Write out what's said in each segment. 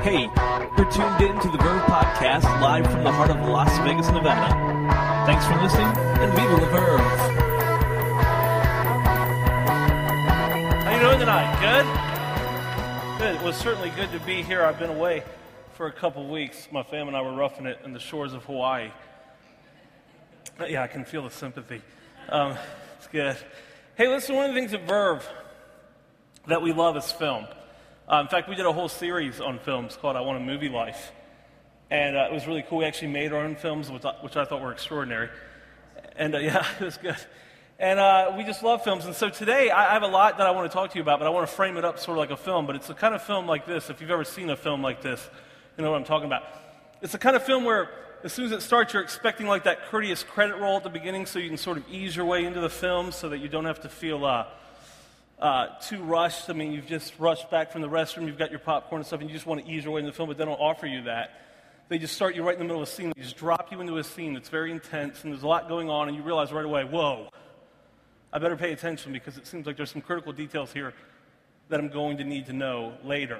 Hey, you're tuned in to the Verve Podcast live from the heart of Las Vegas, Nevada. Thanks for listening, and Viva la Verve. How you doing tonight? Good? Good. It was certainly good to be here. I've been away for a couple weeks. My family and I were roughing it in the shores of Hawaii. Yeah, I can feel the sympathy. It's good. Hey, listen, one of the things at Verve that we love is film. In fact, we did a whole series on films called I Want a Movie Life. And it was really cool. We actually made our own films, which I thought were extraordinary. And yeah, it was good. And we just love films. And so today, I have a lot that I want to talk to you about, but I want to frame it up sort of like a film. But it's the kind of film like this. If you've ever seen a film like this, you know what I'm talking about. It's the kind of film where as soon as it starts, you're expecting like that courteous credit roll at the beginning so you can sort of ease your way into the film so that you don't have to feel too rushed. I mean, you've just rushed back from the restroom, you've got your popcorn and stuff, and you just want to ease your way into the film, but they don't offer you that. They just start you right in the middle of a scene. They just drop you into a scene that's very intense, and there's a lot going on, and you realize right away, whoa, I better pay attention because it seems like there's some critical details here that I'm going to need to know later.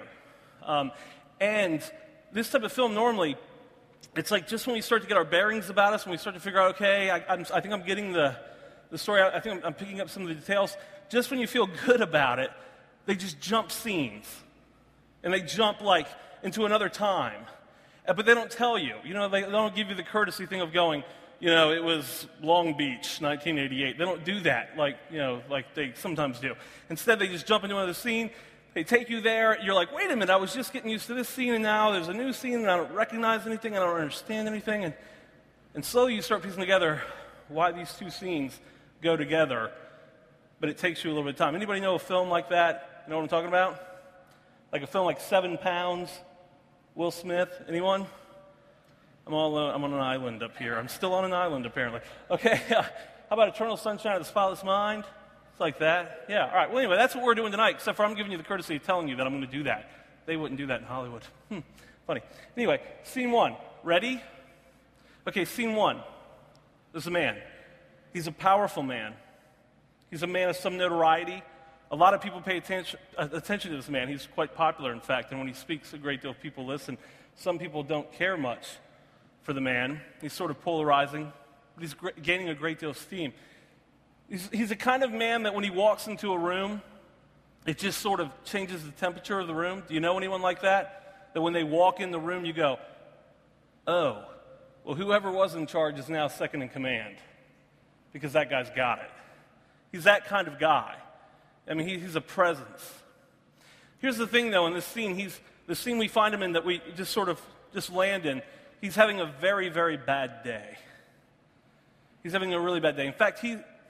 And this type of film normally, it's like just when we start to get our bearings about us, when we start to figure out, okay, I think I'm getting the story, I think I'm picking up some of the details, just when you feel good about it, they just jump scenes. And they jump like into another time. But they don't tell you. You know, they don't give you the courtesy thing of going, you know, it was Long Beach, 1988. They don't do that like they sometimes do. Instead, they just jump into another scene. They take you there. You're like, wait a minute, I was just getting used to this scene, and now there's a new scene, and I don't recognize anything, I don't understand anything. And slowly you start piecing together why these two scenes go together. But it takes you a little bit of time. Anybody know a film like that? You know what I'm talking about? Like a film like 7 Pounds, Will Smith. Anyone? I'm on an island up here. I'm still on an island, apparently. Okay, how about Eternal Sunshine of the Spotless Mind? It's like that. Yeah, all right. Well, anyway, that's what we're doing tonight, except for I'm giving you the courtesy of telling you that I'm going to do that. They wouldn't do that in Hollywood. Funny. Anyway, scene 1. Ready? Okay, scene 1. There's a man. He's a powerful man. He's a man of some notoriety. A lot of people pay attention to this man. He's quite popular, in fact, and when he speaks, a great deal of people listen. Some people don't care much for the man. He's sort of polarizing, but he's gaining a great deal of steam. He's the kind of man that when he walks into a room, it just sort of changes the temperature of the room. Do you know anyone like that? That when they walk in the room, you go, oh, well, whoever was in charge is now second in command, because that guy's got it. He's that kind of guy. I mean, he's a presence. Here's the thing, though, in this scene, the scene we find him in that we just sort of land in, he's having a very, very bad day. He's having a really bad day. In fact,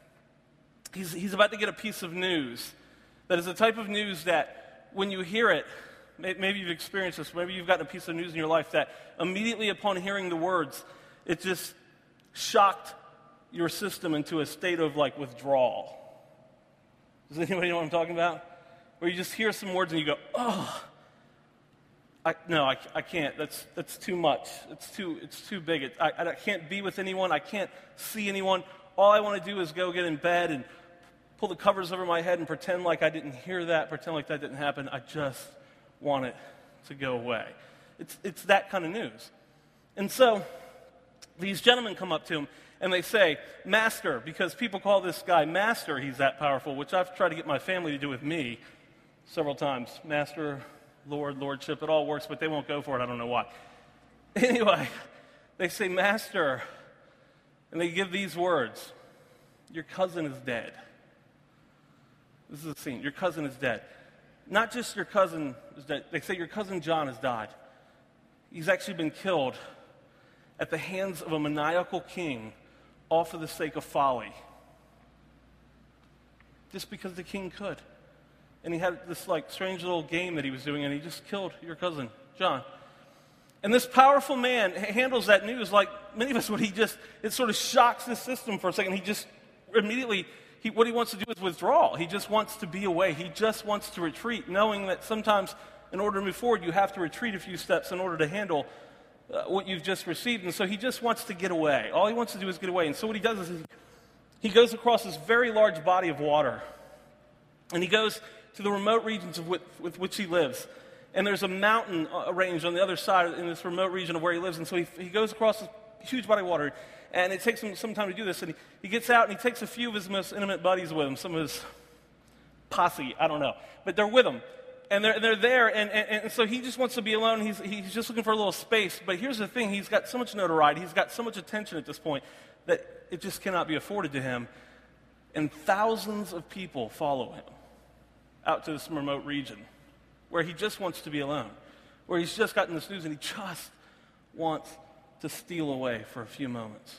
he's about to get a piece of news that is the type of news that when you hear it, maybe you've experienced this, maybe you've gotten a piece of news in your life that immediately upon hearing the words, it just shocked your system into a state of like withdrawal. Does anybody know what I'm talking about? Where you just hear some words and you go, oh, I can't. That's too much. It's too big. I can't be with anyone. I can't see anyone. All I want to do is go get in bed and pull the covers over my head and pretend like I didn't hear that, pretend like that didn't happen. I just want it to go away. It's that kind of news. And so these gentlemen come up to him and they say, Master, because people call this guy Master, he's that powerful, which I've tried to get my family to do with me several times. Master, Lord, Lordship, it all works, but they won't go for it. I don't know why. Anyway, they say, Master, and they give these words, your cousin is dead. This is the scene. Your cousin is dead. Not just your cousin is dead. They say your cousin John has died. He's actually been killed at the hands of a maniacal king, all for the sake of folly. Just because the king could. And he had this like strange little game that he was doing, and he just killed your cousin, John. And this powerful man handles that news like many of us would. It sort of shocks the system for a second. He just immediately, what he wants to do is withdraw. He just wants to be away. He just wants to retreat, knowing that sometimes in order to move forward, you have to retreat a few steps in order to handle what you've just received. And so he just wants to get away. All he wants to do is get away. And so what he does is he goes across this very large body of water. And he goes to the remote regions with which he lives. And there's a mountain range on the other side in this remote region of where he lives. And so he goes across this huge body of water. And it takes him some time to do this. And he gets out and he takes a few of his most intimate buddies with him, some of his posse, I don't know. But they're with him. And they're there. And so he just wants to be alone. He's just looking for a little space. But here's the thing. He's got so much notoriety. He's got so much attention at this point that it just cannot be afforded to him. And thousands of people follow him out to this remote region where he just wants to be alone, where he's just gotten this news and he just wants to steal away for a few moments.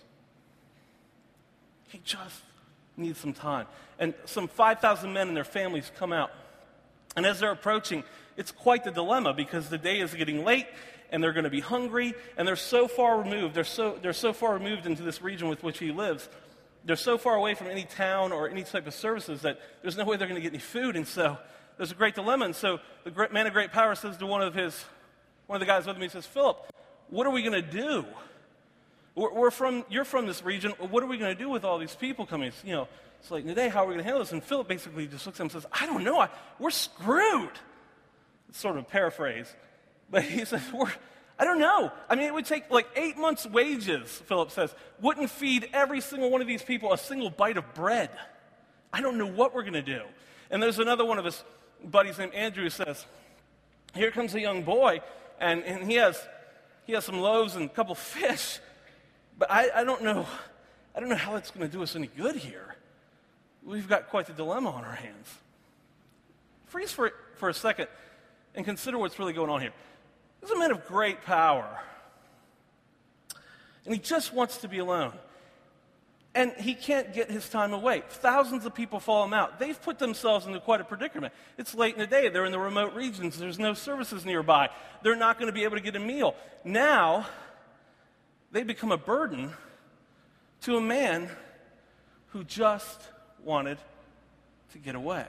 He just needs some time. And some 5,000 men and their families come out. And as they're approaching, it's quite the dilemma because the day is getting late and they're going to be hungry and they're so far removed. They're so far removed into this region with which he lives. They're so far away from any town or any type of services that there's no way they're going to get any food. And so there's a great dilemma. And so the man of great power says to one of the guys with him, he says, Philip, what are we going to do? You're from this region. What are we going to do with all these people coming? It's like, today, how are we going to handle this? And Philip basically just looks at him and says, I don't know. We're screwed. It's sort of a paraphrase. But he says, I don't know. I mean, it would take like 8 months' wages, Philip says. Wouldn't feed every single one of these people a single bite of bread. I don't know what we're going to do. And there's another one of his buddies named Andrew who says, here comes a young boy, and he has some loaves and a couple fish, but I don't know how it's going to do us any good here. We've got quite the dilemma on our hands. Freeze for a second and consider what's really going on here. This is a man of great power, and he just wants to be alone. And he can't get his time away. Thousands of people follow him out. They've put themselves into quite a predicament. It's late in the day. They're in the remote regions. There's no services nearby. They're not going to be able to get a meal. Now, they become a burden to a man who just wanted to get away.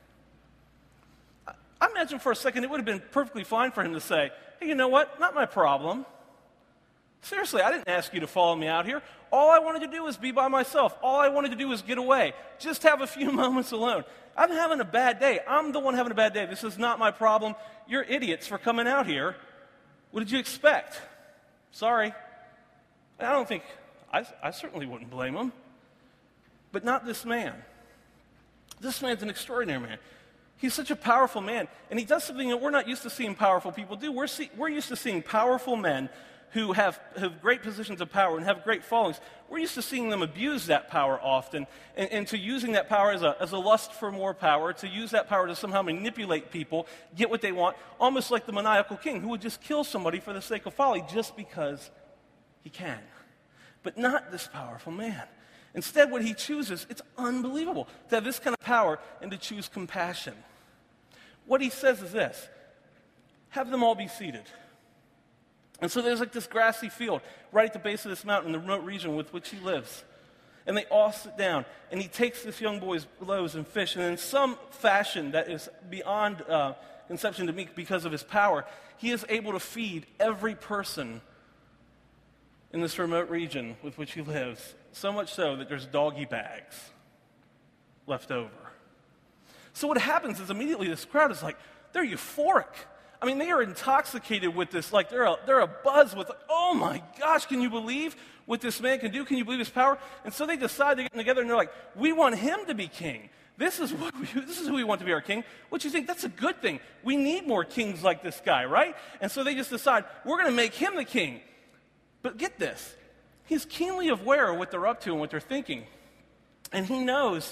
I imagine for a second it would have been perfectly fine for him to say, hey, you know what? Not my problem. Seriously, I didn't ask you to follow me out here. All I wanted to do was be by myself. All I wanted to do was get away. Just have a few moments alone. I'm having a bad day. I'm the one having a bad day. This is not my problem. You're idiots for coming out here. What did you expect? Sorry. I certainly wouldn't blame him. But not this man. This man's an extraordinary man. He's such a powerful man. And he does something that we're not used to seeing powerful people do. We're used to seeing powerful men who have great positions of power and have great followings. We're used to seeing them abuse that power often and to using that power as a lust for more power, to use that power to somehow manipulate people, get what they want, almost like the maniacal king who would just kill somebody for the sake of folly just because he can. But not this powerful man. Instead, what he chooses, it's unbelievable to have this kind of power and to choose compassion. What he says is this: have them all be seated. And so there's like this grassy field right at the base of this mountain in the remote region with which he lives. And they all sit down, and he takes this young boy's loaves and fish, and in some fashion that is beyond conception to me because of his power, he is able to feed every person in this remote region with which he lives, so much so that there's doggy bags left over. So what happens is immediately this crowd is like, they're euphoric. I mean, they are intoxicated with this, like they're a buzz with, oh my gosh, can you believe what this man can do? Can you believe his power? And so they decide to get together and they're like, we want him to be king. This is who we want to be our king. What you think? That's a good thing. We need more kings like this guy, right? And so they just decide, we're going to make him the king. But get this, he's keenly aware of what they're up to and what they're thinking. And he knows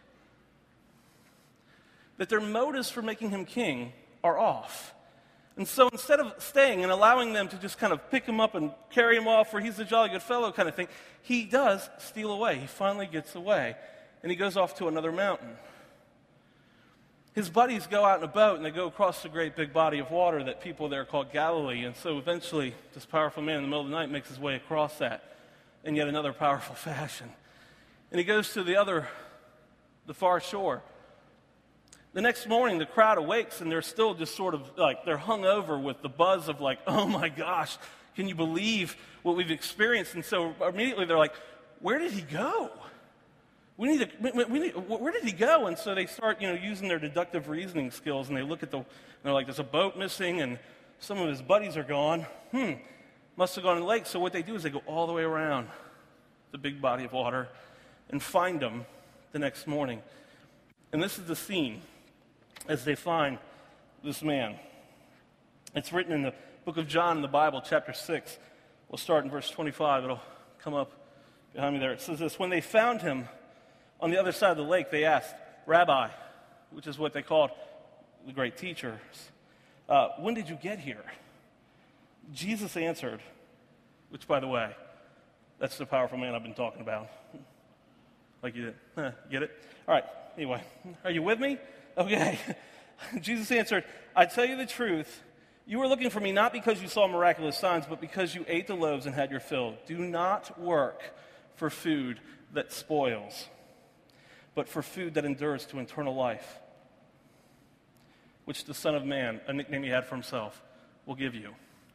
that their motives for making him king are off. And so instead of staying and allowing them to just kind of pick him up and carry him off where he's a jolly good fellow kind of thing, he does steal away. He finally gets away, and he goes off to another mountain. His buddies go out in a boat, and they go across the great big body of water that people there call Galilee. And so eventually, this powerful man in the middle of the night makes his way across that in yet another powerful fashion. And he goes to the far shore. The next morning, the crowd awakes, and they're still just sort of like, they're hung over with the buzz of like, oh my gosh, can you believe what we've experienced? And so immediately they're like, where did he go? where did he go? And so they start, using their deductive reasoning skills, and they look at and they're like, there's a boat missing, and some of his buddies are gone. Must have gone in the lake. So what they do is they go all the way around the big body of water and find him the next morning. And this is the scene as they find this man. It's written in the book of John in the Bible, chapter 6. We'll start in verse 25. It'll come up behind me there. It says this: when they found him on the other side of the lake, they asked, Rabbi, which is what they called the great teachers, when did you get here? Jesus answered, which, by the way, that's the powerful man I've been talking about. Like you did. Get it? All right. Anyway, are you with me? Okay. Jesus answered, I tell you the truth. You were looking for me not because you saw miraculous signs, but because you ate the loaves and had your fill. Do not work for food that spoils, but for food that endures to eternal life, which the Son of Man, a nickname he had for himself, will give you.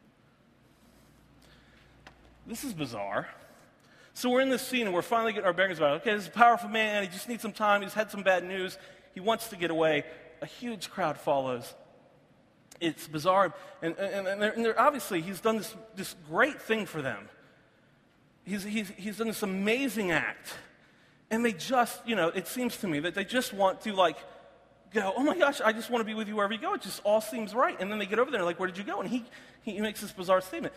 This is bizarre. So we're in this scene, and we're finally getting our bearings about it. Okay, this is a powerful man. He just needs some time. He's had some bad news. He wants to get away. A huge crowd follows. It's bizarre. And they're obviously, he's done this great thing for them. He's done this amazing act. And they just, it seems to me that they just want to, go, oh my gosh, I just want to be with you wherever you go. It just all seems right. And then they get over there and where did you go? And he makes this bizarre statement.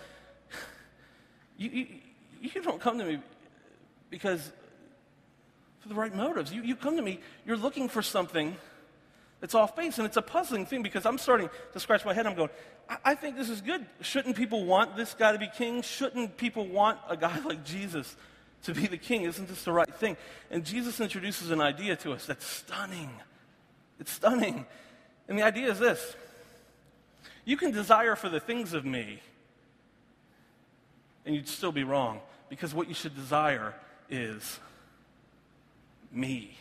You don't come to me because for the right motives. You come to me, you're looking for something that's off base, and it's a puzzling thing because I'm starting to scratch my head. I'm going, I think this is good. Shouldn't people want this guy to be king? Shouldn't people want a guy like Jesus to be the king? Isn't this the right thing? And Jesus introduces an idea to us that's stunning. It's stunning. And the idea is this: you can desire for the things of me, and you'd still be wrong, because what you should desire is me.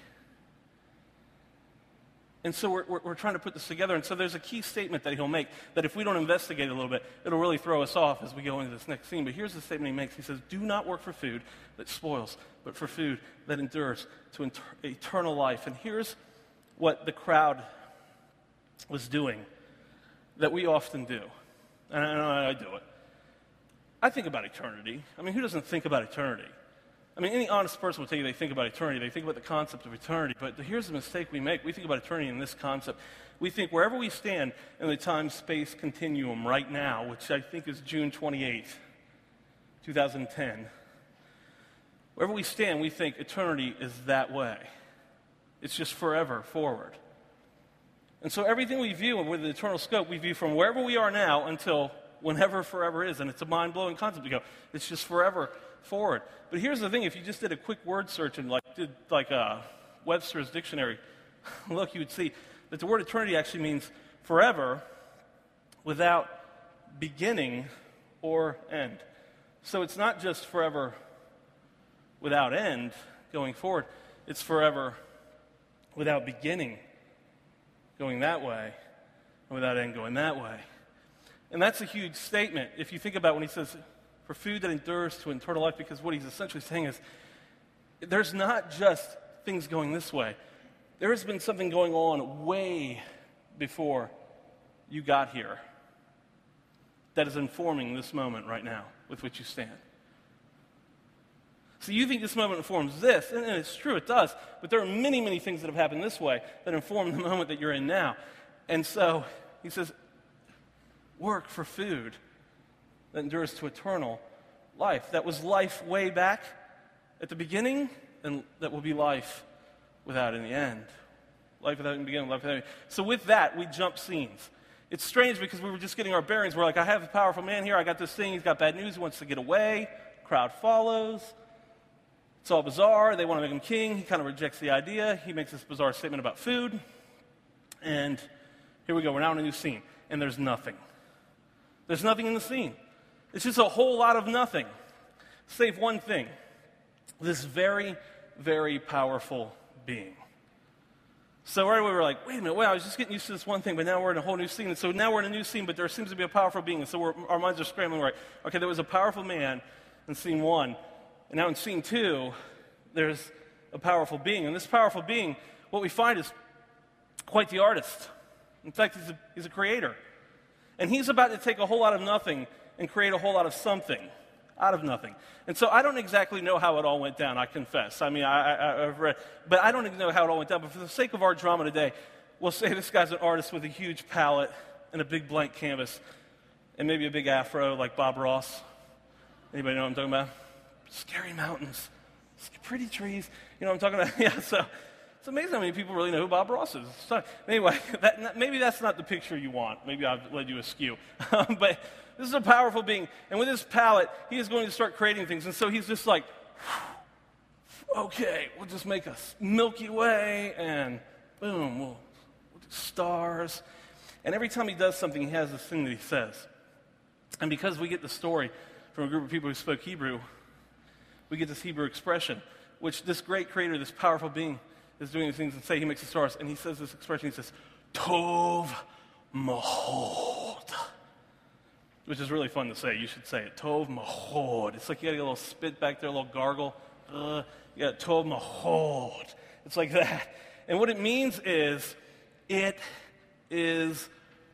And so we're trying to put this together, and so there's a key statement that he'll make that if we don't investigate a little bit, it'll really throw us off as we go into this next scene. But here's the statement he makes. He says, do not work for food that spoils, but for food that endures to eternal life. And here's what the crowd was doing that we often do. And I do it. I think about eternity. I mean, who doesn't think about eternity? I mean, any honest person will tell you they think about eternity. They think about the concept of eternity. But here's the mistake we make. We think about eternity in this concept. We think wherever we stand in the time-space continuum right now, which I think is June 28th, 2010, wherever we stand, we think eternity is that way. It's just forever forward. And so everything we view with the eternal scope, we view from wherever we are now until whenever forever is. And it's a mind-blowing concept. We go, it's just forever forward. But here's the thing: if you just did a quick word search and did Webster's dictionary, look, you would see that the word eternity actually means forever without beginning or end. So it's not just forever without end going forward. It's forever without beginning going that way and without end going that way. And that's a huge statement if you think about when he says, for food that endures to eternal life, because what he's essentially saying is, there's not just things going this way. There has been something going on way before you got here that is informing this moment right now with which you stand. So you think this moment informs this, and it's true, it does, but there are many, many things that have happened this way that inform the moment that you're in now. And so he says, work for food that endures to eternal life. That was life way back at the beginning, and that will be life without any end. Life without any beginning, life without any end. So with that, we jump scenes. It's strange because we were just getting our bearings. We're like, I have a powerful man here. I got this thing. He's got bad news. He wants to get away. Crowd follows. It's all bizarre. They want to make him king. He kind of rejects the idea. He makes this bizarre statement about food. And here we go. We're now in a new scene. And there's nothing. There's nothing in the scene. It's just a whole lot of nothing, save one thing: this very, very powerful being. So right away we're like, wait a minute, I was just getting used to this one thing, but now we're in a whole new scene. And so now we're in a new scene, but there seems to be a powerful being. And so our minds are scrambling, right? Okay, there was a powerful man in scene one. And now in scene two, there's a powerful being. And this powerful being, what we find is quite the artist. In fact, he's a creator. And he's about to take a whole lot of nothing and create a whole lot of something out of nothing. And so I don't exactly know how it all went down, I confess. I mean, I've read, but I don't even know how it all went down. But for the sake of our drama today, we'll say this guy's an artist with a huge palette and a big blank canvas and maybe a big afro like Bob Ross. Anybody know what I'm talking about? Scary mountains, pretty trees. You know what I'm talking about? Yeah, so it's amazing how many people really know who Bob Ross is. So, anyway, maybe that's not the picture you want. Maybe I've led you askew. But this is a powerful being. And with his palette, he is going to start creating things. And so he's just like, okay, we'll just make a Milky Way, and boom, we'll do stars. And every time he does something, he has this thing that he says. And because we get the story from a group of people who spoke Hebrew, we get this Hebrew expression, which this great creator, this powerful being, is doing these things and say he makes the stars. And he says this expression, he says, Tov Mahod. Which is really fun to say. You should say it. Tov Mahod. It's like you got a little spit back there, a little gargle. You got Tov Mahod. It's like that. And what it means is, it is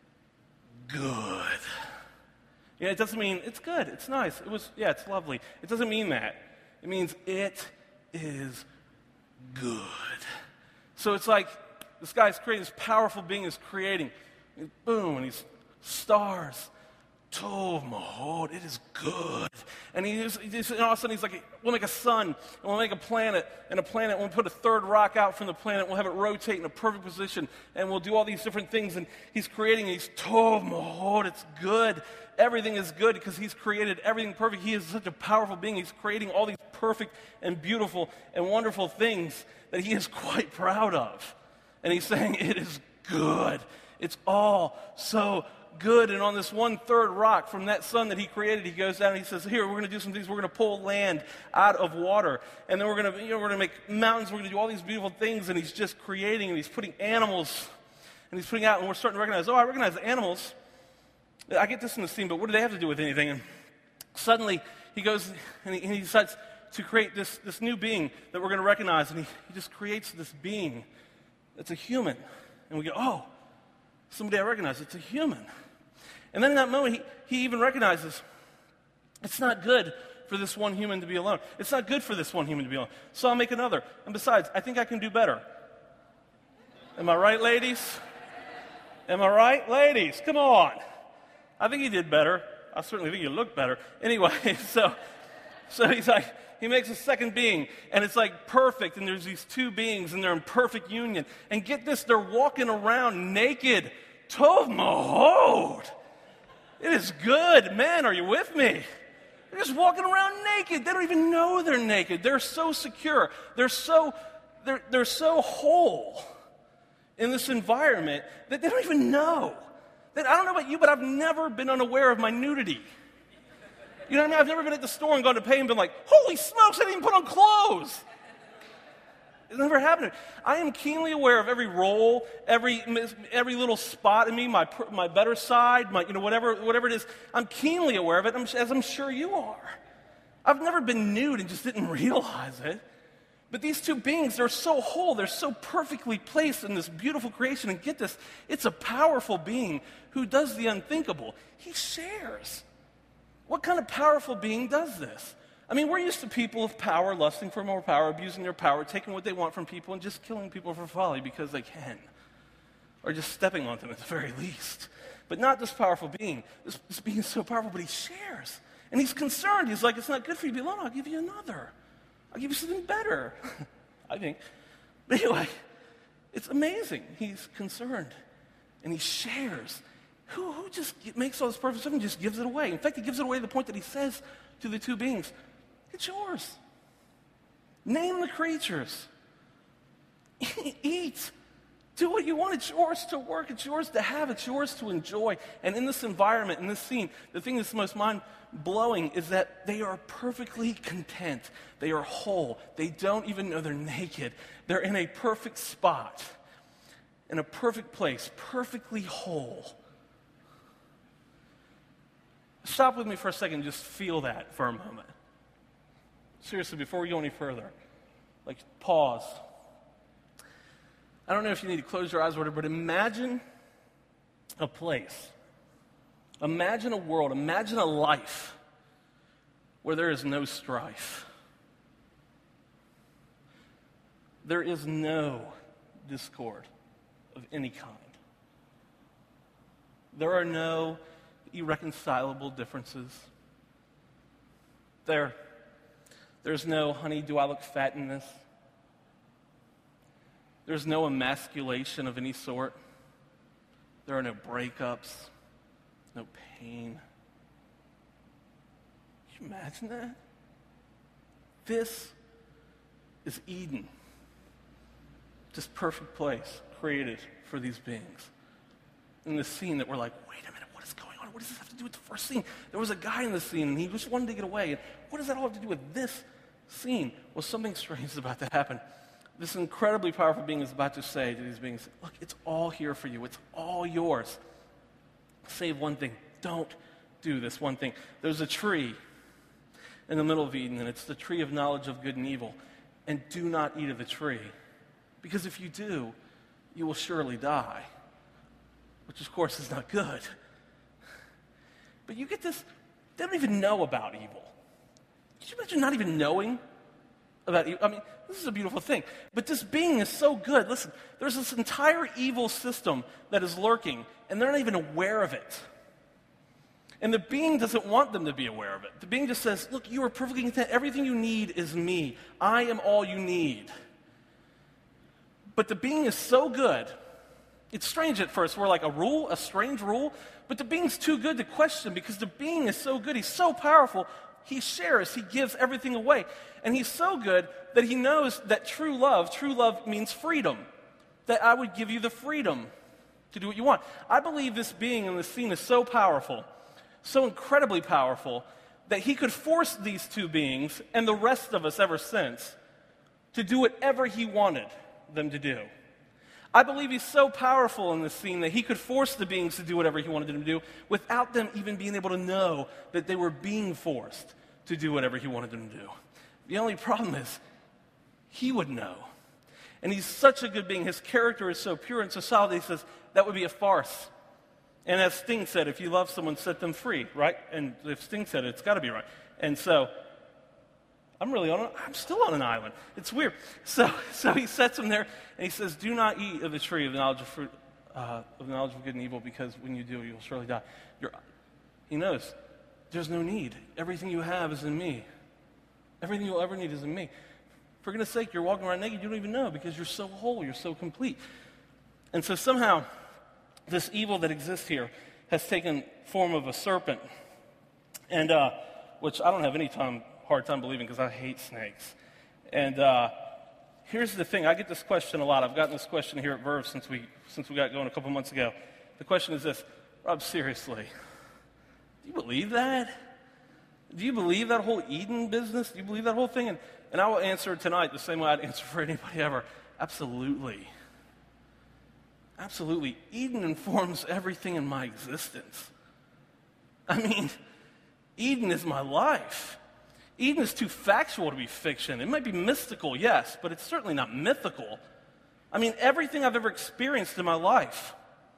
good. Yeah, it doesn't mean it's good, it's nice, it's lovely. It doesn't mean that. It means it is good. So it's like this guy's creating, this powerful being is creating. And boom, and he's stars. Tov Mahod, it is good. And and all of a sudden he's like, we'll make a sun, and we'll make a planet, we'll put a third rock out from the planet, we'll have it rotate in a perfect position, and we'll do all these different things, and he's creating, and he's Tov Mahod, it's good. Everything is good because he's created everything perfect. He is such a powerful being. He's creating all these perfect and beautiful and wonderful things that he is quite proud of. And he's saying, it is good. It's all so good. And on this one third rock from that sun that he created, he goes down and he says, here, we're going to do some things. We're going to pull land out of water. And then we're going to make mountains. We're going to do all these beautiful things. And he's just creating, and he's putting animals, and he's putting out, and we're starting to recognize, I recognize the animals. I get this in the scene, but what do they have to do with anything? And suddenly he goes and he decides to create this new being that we're going to recognize. And he just creates this being that's a human. And we go, oh, somebody I recognize, it's a human. And then in that moment, he even recognizes it's not good for this one human to be alone. It's not good for this one human to be alone. So I'll make another. And besides, I think I can do better. Am I right, ladies? Am I right? Ladies, come on. I think he did better. I certainly think he looked better. Anyway, so he's like, he makes a second being, and it's like perfect, and there's these two beings, and they're in perfect union. And get this, they're walking around naked. Tov Mahod. It is good. Man, are you with me? They're just walking around naked. They don't even know they're naked. They're so secure. They're so whole in this environment that they don't even know. I don't know about you, but I've never been unaware of my nudity. You know what I mean? I've never been at the store and gone to pay and been like, holy smokes, I didn't even put on clothes. It's never happened. I am keenly aware of every roll, every little spot in me, my better side, whatever it is. I'm keenly aware of it, as I'm sure you are. I've never been nude and just didn't realize it. But these two beings, they're so whole, they're so perfectly placed in this beautiful creation. And get this, it's a powerful being who does the unthinkable. He shares. What kind of powerful being does this? I mean, we're used to people of power, lusting for more power, abusing their power, taking what they want from people, and just killing people for folly because they can. Or just stepping on them at the very least. But not this powerful being. This being is so powerful, but he shares. And he's concerned. He's like, it's not good for you to be alone. I'll give you another. I'll give you something better, I think. But anyway, it's amazing. He's concerned, and he shares. Who just makes all this perfect stuff and just gives it away? In fact, he gives it away to the point that he says to the two beings, it's yours. Name the creatures. Eat. Do what you want. It's yours to work. It's yours to have. It's yours to enjoy. And in this environment, in this scene, the thing that's most mind-blowing is that they are perfectly content. They are whole. They don't even know they're naked. They're in a perfect spot, in a perfect place, perfectly whole. Stop with me for a second and just feel that for a moment. Seriously, before we go any further. Like, pause. I don't know if you need to close your eyes or whatever, but imagine a place. Imagine a world. Imagine a life where there is no strife. There is no discord of any kind. There are no irreconcilable differences. There's no honey, do I look fat in this? There's no emasculation of any sort. There are no breakups, no pain. Can you imagine that? This is Eden. This perfect place created for these beings. In this scene that we're like, wait a minute, what is going on? What does this have to do with the first scene? There was a guy in the scene, and he just wanted to get away. And what does that all have to do with this scene? Well, something strange is about to happen. This incredibly powerful being is about to say to these beings, look, it's all here for you. It's all yours. Save one thing. Don't do this one thing. There's a tree in the middle of Eden, and it's the tree of knowledge of good and evil. And do not eat of the tree, because if you do, you will surely die, which of course is not good. But you get this, they don't even know about evil. Could you imagine not even knowing about evil? I mean, this is a beautiful thing. But this being is so good. Listen, there's this entire evil system that is lurking, and they're not even aware of it. And the being doesn't want them to be aware of it. The being just says, look, you are perfectly content. Everything you need is me. I am all you need. But the being is so good. It's strange at first. We're like a strange rule. But the being's too good to question because the being is so good. He's so powerful. He shares. He gives everything away. And he's so good that he knows that true love means freedom. That I would give you the freedom to do what you want. I believe this being in this scene is so powerful, so incredibly powerful, that he could force these two beings and the rest of us ever since to do whatever he wanted them to do. I believe he's so powerful in this scene that he could force the beings to do whatever he wanted them to do without them even being able to know that they were being forced to do whatever he wanted them to do. The only problem is he would know. And he's such a good being. His character is so pure and so solid that he says that would be a farce. And as Sting said, if you love someone, set them free, right? And if Sting said it, it's got to be right. And so I'm still on an island. It's weird. So he sets them there, and he says, do not eat of the tree of the knowledge of knowledge of good and evil, because when you do, you'll surely die. He knows there's no need. Everything you have is in me. Everything you'll ever need is in me. For goodness sake, you're walking around naked, you don't even know, because you're so whole, you're so complete. And so somehow, this evil that exists here has taken form of a serpent, and which I don't have any hard time believing because I hate snakes. And here's the thing. I get this question a lot. I've gotten this question here at Verve since we got going a couple months ago. The question is this: Rob, seriously, do you believe that? Do you believe that whole Eden business? Do you believe that whole thing? And I will answer tonight the same way I'd answer for anybody ever. Absolutely. Absolutely. Eden informs everything in my existence. I mean, Eden is my life. Eden is too factual to be fiction. It might be mystical, yes, but it's certainly not mythical. I mean, everything I've ever experienced in my life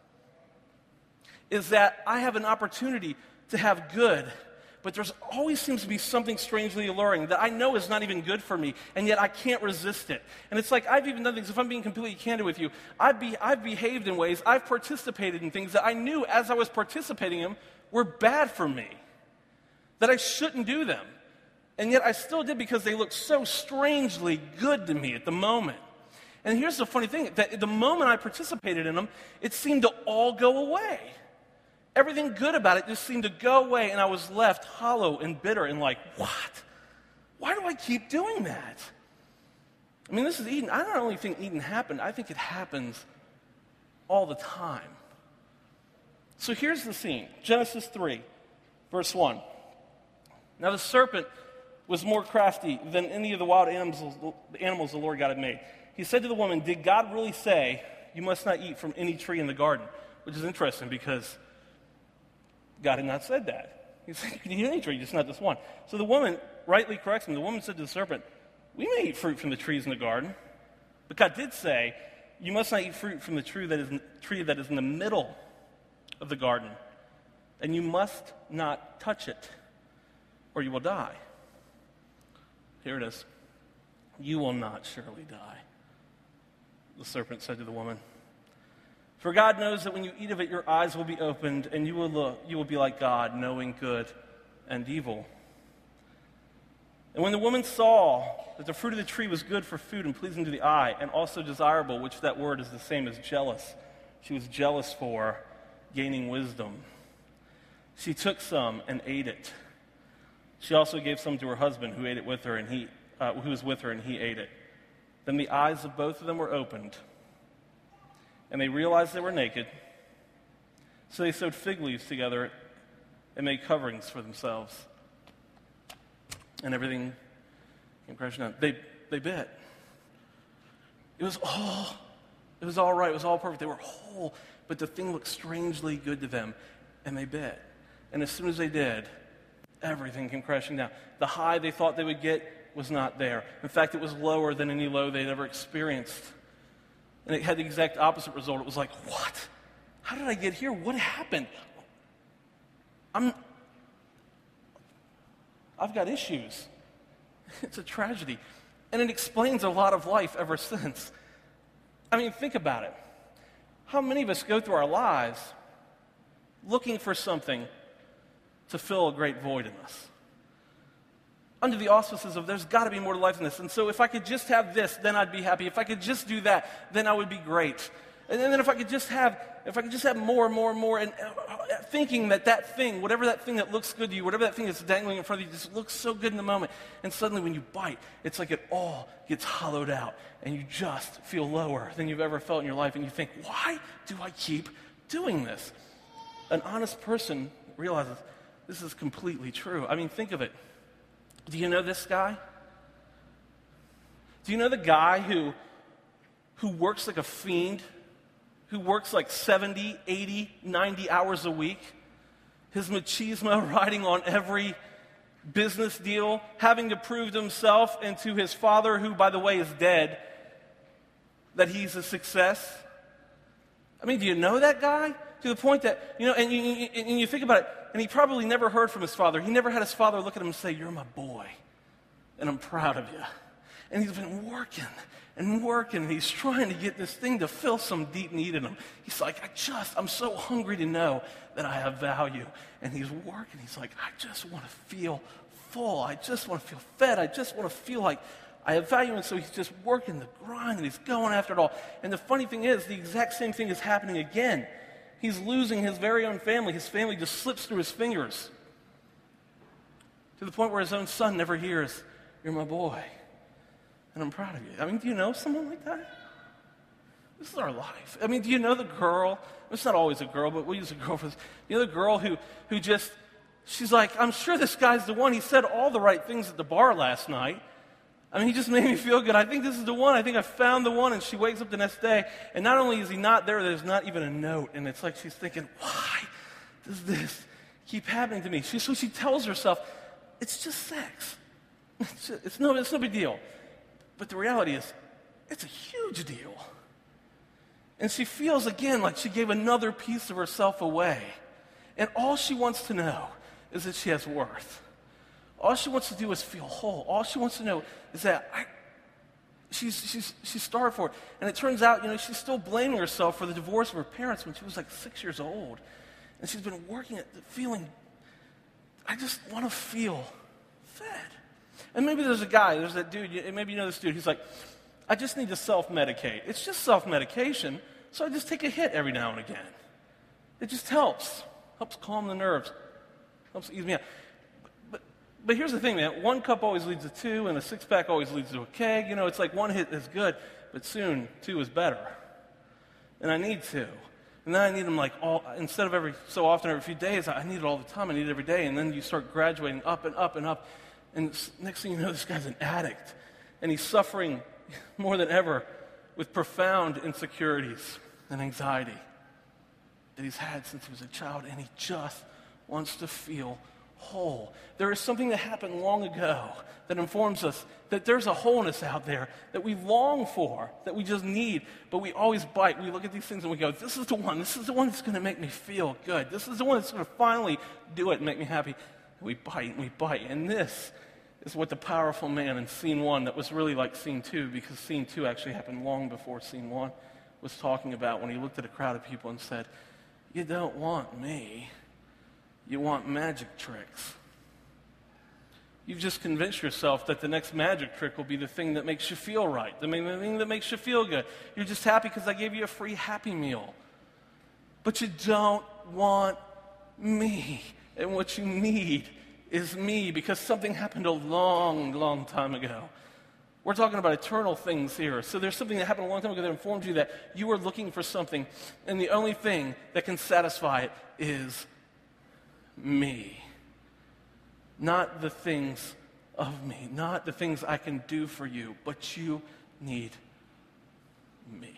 is that I have an opportunity to have good, but there's always seems to be something strangely alluring that I know is not even good for me, and yet I can't resist it. And it's like I've even done things, if I'm being completely candid with you, I've behaved in ways, I've participated in things that I knew as I was participating in them were bad for me, that I shouldn't do them. And yet I still did because they looked so strangely good to me at the moment. And here's the funny thing, that the moment I participated in them, it seemed to all go away. Everything good about it just seemed to go away, and I was left hollow and bitter and like, what? Why do I keep doing that? I mean, this is Eden. I don't only think Eden happened, I think it happens all the time. So here's the scene. Genesis 3, verse 1. Now the serpent was more crafty than any of the wild animals the Lord God had made. He said to the woman, did God really say, you must not eat from any tree in the garden? Which is interesting because God had not said that. He said, you can eat any tree, just not this one. So the woman rightly corrects him. The woman said to the serpent, We may eat fruit from the trees in the garden, but God did say, you must not eat fruit from the tree that is in the middle of the garden, and you must not touch it, or you will die. Here it is. You will not surely die, the serpent said to the woman. For God knows that when you eat of it, your eyes will be opened, and you will be like God, knowing good and evil. And when the woman saw that the fruit of the tree was good for food and pleasing to the eye, and also desirable, which that word is the same as jealous, she was jealous for gaining wisdom. She took some and ate it. She also gave some to her husband, who ate it with her, who was with her, and he ate it. Then the eyes of both of them were opened, and they realized they were naked. So they sewed fig leaves together and made coverings for themselves. And everything came crashing down. They bit. It was all right. It was all perfect. They were whole, but the thing looked strangely good to them, and they bit. And as soon as they did, everything came crashing down. The high they thought they would get was not there. In fact, it was lower than any low they'd ever experienced. And it had the exact opposite result. It was like, what? How did I get here? What happened? I've got issues. It's a tragedy. And it explains a lot of life ever since. I mean, think about it. How many of us go through our lives looking for something to fill a great void in us? Under the auspices of there's got to be more to life than this. And so if I could just have this, then I'd be happy. If I could just do that, then I would be great. And then if I could just have more and more and more, and thinking that thing, whatever that thing that looks good to you, whatever that thing that's dangling in front of you, just looks so good in the moment. And suddenly when you bite, it's like it all gets hollowed out, and you just feel lower than you've ever felt in your life. And you think, why do I keep doing this? An honest person realizes this is completely true. I mean, think of it. Do you know this guy? Do you know the guy who works like a fiend? Who works like 70, 80, 90 hours a week? His machismo riding on every business deal, having to prove to himself and to his father, who, by the way, is dead, that he's a success. I mean, do you know that guy? To the point that, and you think about it, and he probably never heard from his father. He never had his father look at him and say, "You're my boy, and I'm proud of you." And he's been working, and he's trying to get this thing to fill some deep need in him. He's like, I'm so hungry to know that I have value. And he's working. He's like, I just want to feel full. I just want to feel fed. I just want to feel like I have value. And so he's just working the grind, and he's going after it all. And the funny thing is, the exact same thing is happening again. He's losing his very own family. His family just slips through his fingers to the point where his own son never hears, "You're my boy, and I'm proud of you." I mean, do you know someone like that? This is our life. I mean, do you know the girl? It's not always a girl, but we'll use a girl for this. You know the girl who just, she's like, "I'm sure this guy's the one. He said all the right things at the bar last night. I mean, he just made me feel good. I think this is the one. I think I found the one." And she wakes up the next day, and not only is he not there, there's not even a note. And it's like she's thinking, why does this keep happening to me? So she tells herself, it's just sex. It's no big deal. But the reality is, it's a huge deal. And she feels again like she gave another piece of herself away. And all she wants to know is that she has worth. All she wants to do is feel whole. All she wants to know is that she's starved for it. And it turns out, she's still blaming herself for the divorce of her parents when she was like 6 years old. And she's been working at the feeling, I just want to feel fed. And maybe there's that dude, maybe you know this dude, he's like, I just need to self-medicate. It's just self-medication, so I just take a hit every now and again. It just helps calm the nerves, helps ease me out. But here's the thing, man. 1 cup always leads to 2, and a 6-pack always leads to a keg. It's like 1 hit is good, but soon 2 is better. And I need 2. And then I need them instead of every so often, every few days, I need it all the time. I need it every day. And then you start graduating up and up and up. And next thing you know, this guy's an addict. And he's suffering more than ever with profound insecurities and anxiety that he's had since he was a child. And he just wants to feel whole. There is something that happened long ago that informs us that there's a wholeness out there that we long for, that we just need, but we always bite. We look at these things and we go, this is the one that's going to make me feel good. This is the one that's going to finally do it and make me happy. And we bite. And this is what the powerful man in scene 1, that was really like scene 2, because scene 2 actually happened long before scene 1, was talking about when he looked at a crowd of people and said, you don't want me, you want magic tricks. You've just convinced yourself that the next magic trick will be the thing that makes you feel right, the thing that makes you feel good. You're just happy because I gave you a free Happy Meal. But you don't want me. And what you need is me, because something happened a long, long time ago. We're talking about eternal things here. So there's something that happened a long time ago that informed you that you were looking for something, and the only thing that can satisfy it is me. Not the things of me, not the things I can do for you, but you need me.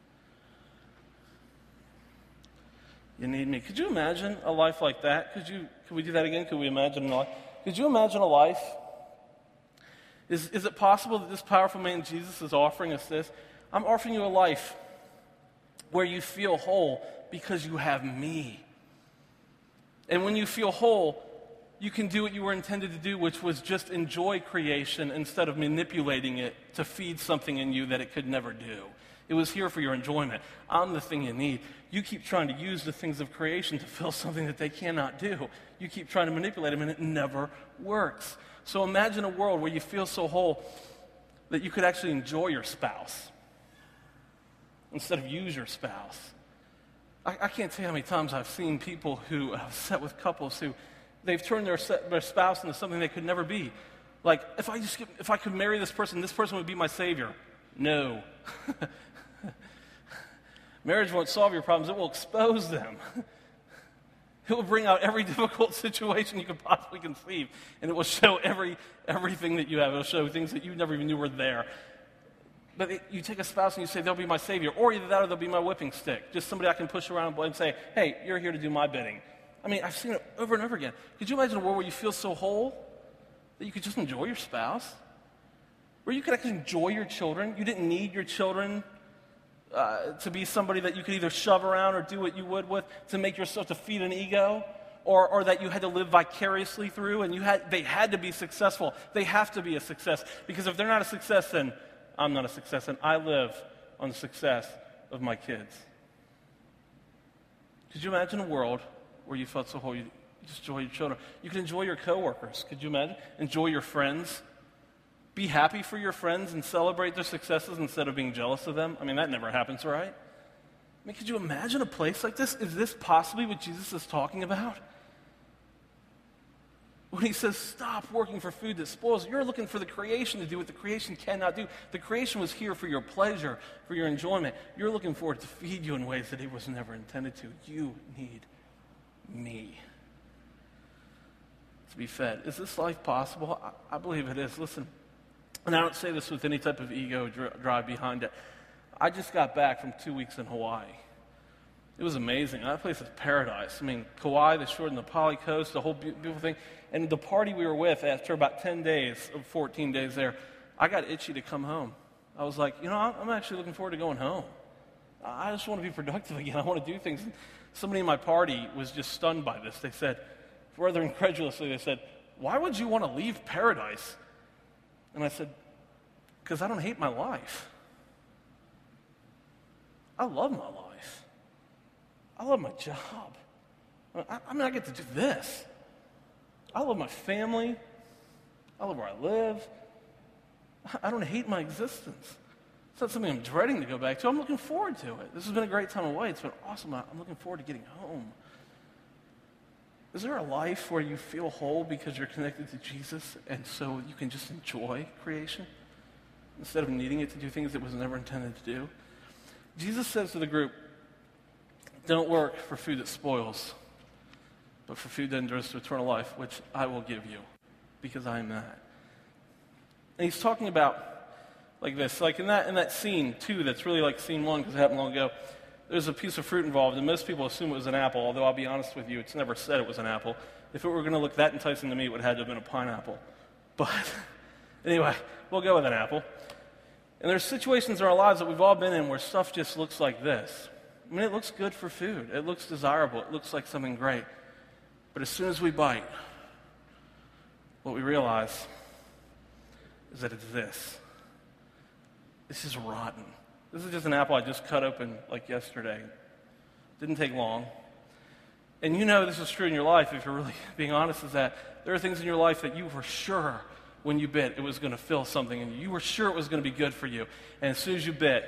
You need me. Could you imagine a life like that? Could we do that again? Could we imagine a life? Could you imagine a life? Is it possible that this powerful man Jesus is offering us this? I'm offering you a life where you feel whole because you have me. And when you feel whole, you can do what you were intended to do, which was just enjoy creation instead of manipulating it to feed something in you that it could never do. It was here for your enjoyment. I'm the thing you need. You keep trying to use the things of creation to fill something that they cannot do. You keep trying to manipulate them, and it never works. So imagine a world where you feel so whole that you could actually enjoy your spouse instead of use your spouse. I can't tell you how many times I've seen people who have sat with couples who they've turned their spouse into something they could never be. Like, if I could marry this person would be my savior. No. Marriage won't solve your problems. It will expose them. It will bring out every difficult situation you could possibly conceive, and it will show everything that you have. It will show things that you never even knew were there. But you take a spouse and you say, they'll be my savior, or either that or they'll be my whipping stick, just somebody I can push around and say, hey, you're here to do my bidding. I mean, I've seen it over and over again. Could you imagine a world where you feel so whole that you could just enjoy your spouse? Where you could actually enjoy your children? You didn't need your children to be somebody that you could either shove around or do what you would with to make yourself, to feed an ego, or that you had to live vicariously through, and they had to be successful. They have to be a success, because if they're not a success, then I'm not a success, and I live on the success of my kids. Could you imagine a world where you felt so whole, you just enjoy your children? You could enjoy your coworkers. Could you imagine? Enjoy your friends. Be happy for your friends and celebrate their successes instead of being jealous of them. I mean, that never happens, right? I mean, could you imagine a place like this? Is this possibly what Jesus is talking about? When he says, stop working for food that spoils, you're looking for the creation to do what the creation cannot do. The creation was here for your pleasure, for your enjoyment. You're looking for it to feed you in ways that it was never intended to. You need me to be fed. Is this life possible? I believe it is. Listen, and I don't say this with any type of ego drive behind it. I just got back from 2 weeks in Hawaii. It was amazing. That place is paradise. I mean, Kauai, the shore, and the Pali Coast, the whole beautiful thing. And the party we were with, after about 10 days, of 14 days there, I got itchy to come home. I was like, I'm actually looking forward to going home. I just want to be productive again. I want to do things. Somebody in my party was just stunned by this. They said, rather incredulously, they said, why would you want to leave paradise? And I said, because I don't hate my life. I love my life. I love my job. I get to do this. I love my family. I love where I live. I don't hate my existence. It's not something I'm dreading to go back to. I'm looking forward to it. This has been a great time away. It's been awesome. I'm looking forward to getting home. Is there a life where you feel whole because you're connected to Jesus and so you can just enjoy creation instead of needing it to do things it was never intended to do? Jesus says to the group, don't work for food that spoils, but for food that endures to eternal life, which I will give you, because I am that. And he's talking about like this, like in that scene, too, that's really like scene 1, because it happened long ago. there's a piece of fruit involved, and most people assume it was an apple, although I'll be honest with you, it's never said it was an apple. If it were going to look that enticing to me, it would have had to have been a pineapple. But anyway, we'll go with an apple. And there's situations in our lives that we've all been in where stuff just looks like this. I mean, it looks good for food. It looks desirable. It looks like something great. But as soon as we bite, what we realize is that it's this. This is rotten. This is just an apple I just cut open like yesterday. Didn't take long. And you know this is true in your life, if you're really being honest, is that there are things in your life that you were sure when you bit it was going to fill something in you. You were sure it was going to be good for you. And as soon as you bit,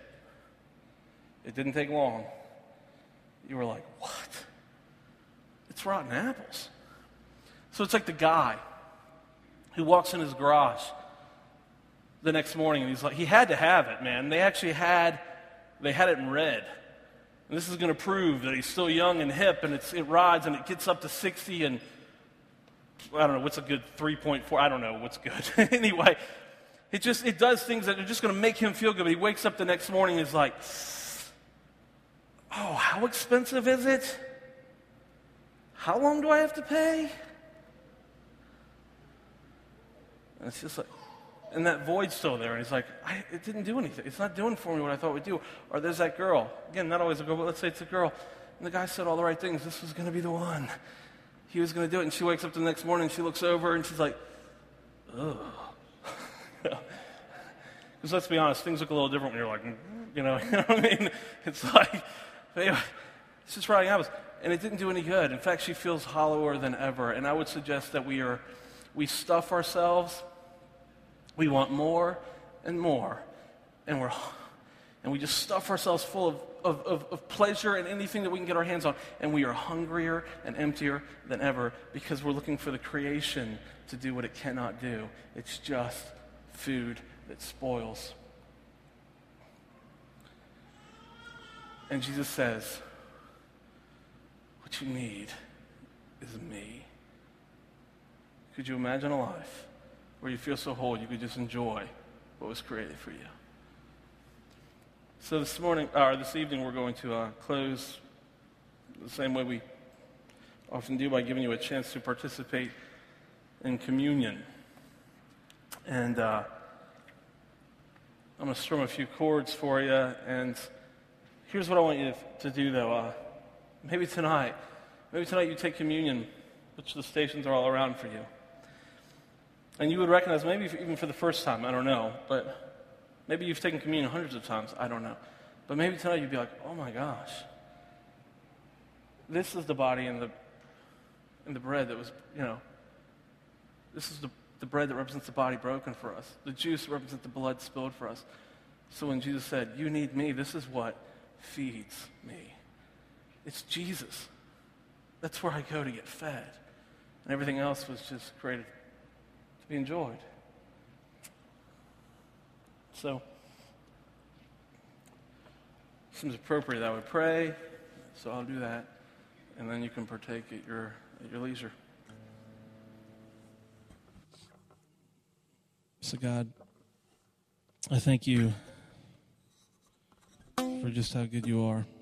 it didn't take long. You were like, what? It's rotten apples. So it's like the guy who walks in his garage the next morning and he's like, he had to have it, man. They had it in red. And this is going to prove that he's still young and hip, and it rides and it gets up to 60, and I don't know, what's a good 3.4? I don't know what's good. Anyway, it does things that are just going to make him feel good. But he wakes up the next morning and is like, oh, how expensive is it? How long do I have to pay? And it's just like, and that void's still there. And he's like, it didn't do anything. It's not doing for me what I thought it would do. Or there's that girl. Again, not always a girl, but let's say it's a girl. And the guy said all the right things. This was going to be the one. He was going to do it. And she wakes up the next morning and she looks over and she's like, ugh. Because let's be honest, things look a little different when you're like, you know what I mean? It's like, anyway, it's just rotting apples. And it didn't do any good. In fact, she feels hollower than ever. And I would suggest that we stuff ourselves. We want more and more. And we just stuff ourselves full of pleasure and anything that we can get our hands on. And we are hungrier and emptier than ever because we're looking for the creation to do what it cannot do. It's just food that spoils. And Jesus says, what you need is me. Could you imagine a life where you feel so whole you could just enjoy what was created for you? So this evening we're going to close the same way we often do by giving you a chance to participate in communion. And I'm going to strum a few chords for you. And here's what I want you to do, though. Maybe tonight you take communion, which the stations are all around for you. And you would recognize, maybe even for the first time, I don't know, but maybe you've taken communion hundreds of times, I don't know. But maybe tonight you'd be like, oh my gosh, this is the body and the bread that was, this is the bread that represents the body broken for us. The juice represents the blood spilled for us. So when Jesus said, you need me, this is what feeds me. It's Jesus. That's where I go to get fed. And everything else was just created to be enjoyed. So, it seems appropriate that I would pray, so I'll do that, and then you can partake at your leisure. So God, I thank you for just how good you are.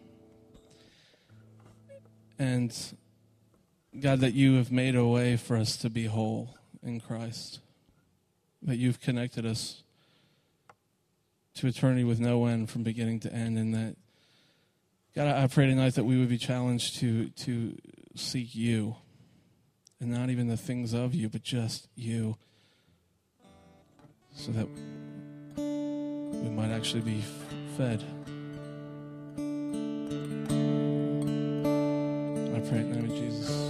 And God, that you have made a way for us to be whole in Christ. That you've connected us to eternity with no end from beginning to end. And that, God, I pray tonight that we would be challenged to seek you. And not even the things of you, but just you. So that we might actually be fed. I pray in the name of Jesus.